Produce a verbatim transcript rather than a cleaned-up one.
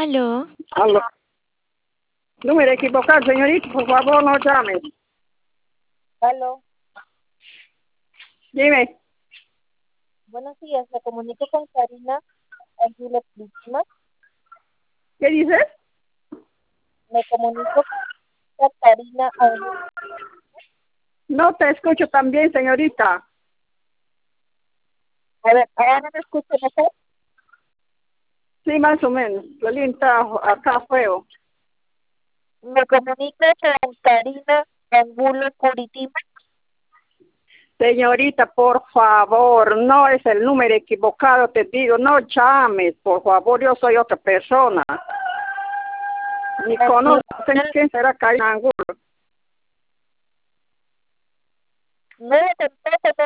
Aló. Aló. Número equivocado, señorita, por favor, no llame. Aló, Dime, buenos días, me comunico con Karina Ángela Cristina, ¿qué dices? me comunico con Karina Ángela. No te escucho tan bien, señorita. A ver, ahora me escucha mejor, Sí, más o menos. La línea está acá feo. me comunico con Karina Angulo Curitiba, Señorita, por favor, no es el número equivocado, te digo, no llames, por favor, yo soy otra persona. Ni conocen quién será Karina Angulo. no, tampoco,